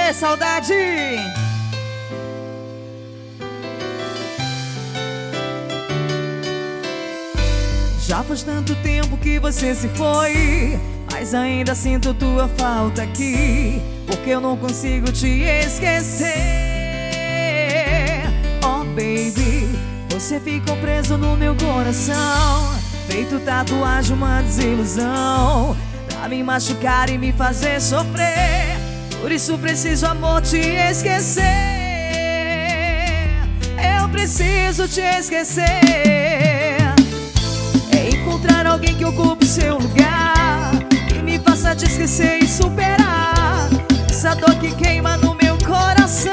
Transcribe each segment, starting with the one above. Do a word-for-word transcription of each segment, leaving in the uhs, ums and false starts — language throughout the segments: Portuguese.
Ê, saudade! Já faz tanto tempo que você se foi, mas ainda sinto tua falta aqui, porque eu não consigo te esquecer. Oh baby, você ficou preso no meu coração, feito tatuagem, uma desilusão, pra me machucar e me fazer sofrer. Por isso preciso, amor, te esquecer. Eu preciso te esquecer. Encontrar alguém que ocupe seu lugar, que me faça te esquecer e superar essa dor que queima no meu coração.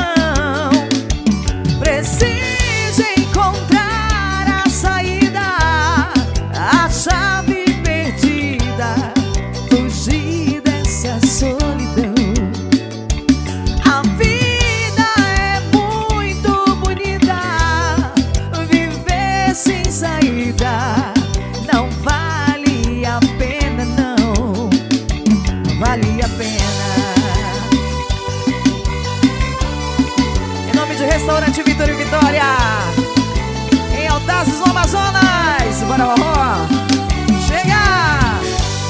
Preciso encontrar a saída, a chave perdida, fugir dessa solidão. A vida é muito bonita, viver sem saída não vale a pena, não, não vale a pena. Em nome de Restaurante Vitor e Vitória, em Altazes, no Amazonas, bora, ó, chega!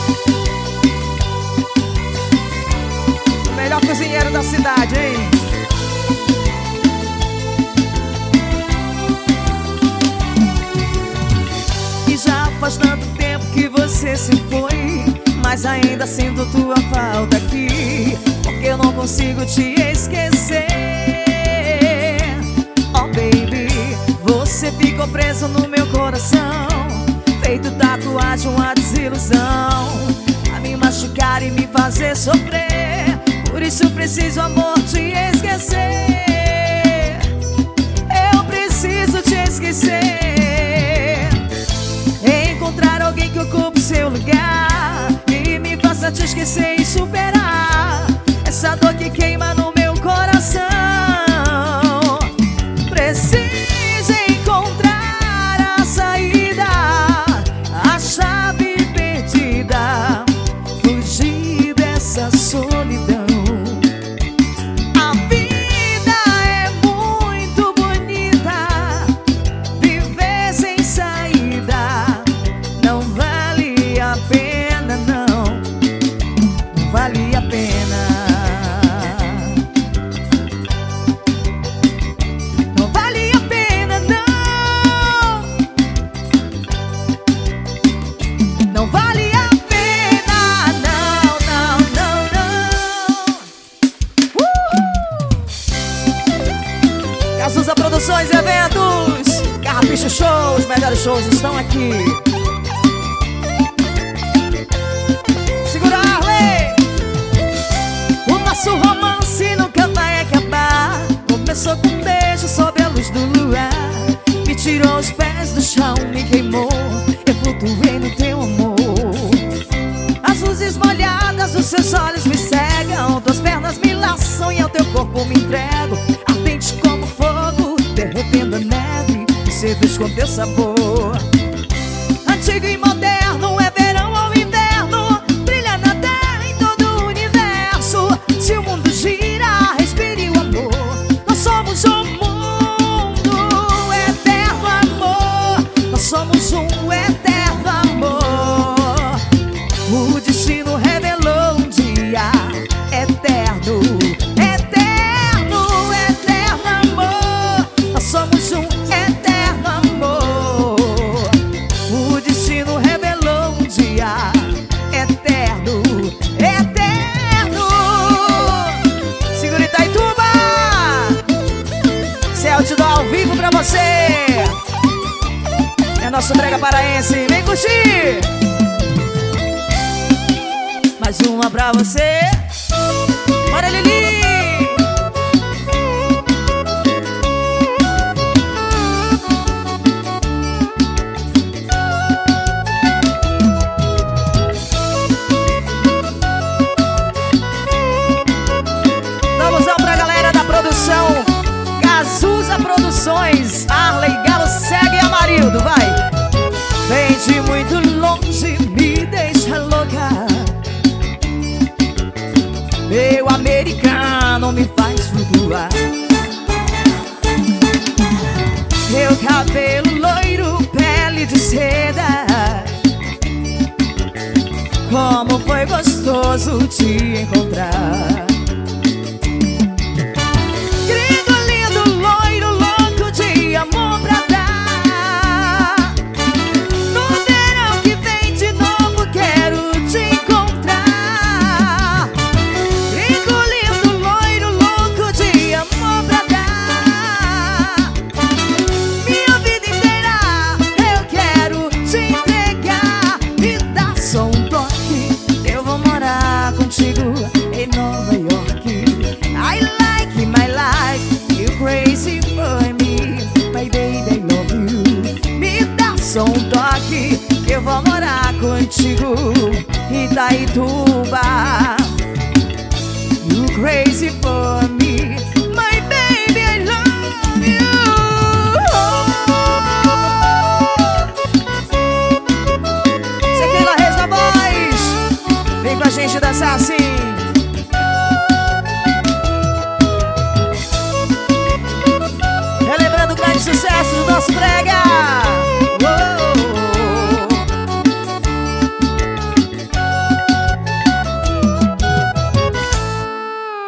O melhor cozinheiro da cidade, hein? Faz tanto tempo que você se foi, mas ainda sinto tua falta aqui, porque eu não consigo te esquecer. Oh baby, você ficou preso no meu coração, feito tatuagem, uma desilusão, a me machucar e me fazer sofrer. Por isso preciso, amor, te esquecer. Eu preciso te esquecer. Encontrar alguém que ocupe seu lugar, que me faça te esquecer e superar essa dor que queima no meu coração. Preciso encontrar a saída, a chave perdida, fugir dessa solidão. A vida é muito bonita, viver sem saída não vale a pena, não, não vale a pena. Não vale a pena, não, não vale a pena, não, não, não, não. Uhul! Cazuza Produções e Eventos, Carrapicho Show, os melhores shows estão aqui. Nosso romance nunca vai acabar. Começou com um beijo sob a luz do luar, me tirou os pés do chão, me queimou, eu flutuei no teu amor. As luzes molhadas dos seus olhos me cegam, tuas pernas me laçam e ao teu corpo me entrego, ardente como fogo, derretendo a neve, me seduz com teu sabor. Antigo e moderno, é verão ou inverno, brilha na terra em todo o universo. Se o mundo gira, respire o amor. Nós somos um mundo eterno, amor. Nós somos um eterno amor. O destino revelou um dia eterno, eterno, eterno amor. Nós somos um eterno amor. O destino revelou um dia eterno, eterno. Segura Itaituba, Céu te dá ao vivo pra você. É nosso brega paraense, vem curtir. Mais uma pra você. Bora, Lili. Vamos pra galera da produção Cazuza Produções, Arley, Galo, Segue e Amarildo, vai. Vem de muito longe, me deixa louca, meu americano. lua. Meu cabelo loiro, pele de seda. Como foi gostoso te encontrar. Gringo lindo, loiro, louco de amor pra dar. No verão que vem de novo quero te encontrar. Gringo lindo, loiro, louco de amor pra dar. Minha vida inteira eu quero te entregar. Me dá só um toque, eu vou morar contigo em Nova York. I like my life, you crazy for me. My baby, I love you. Me dá só um toque, eu vou morar contigo em Itaituba. You crazy for me. My baby, I love you. Sequela Reis da voz. Vem com a gente dançar assim. Relembrando o grande sucesso do nosso brega.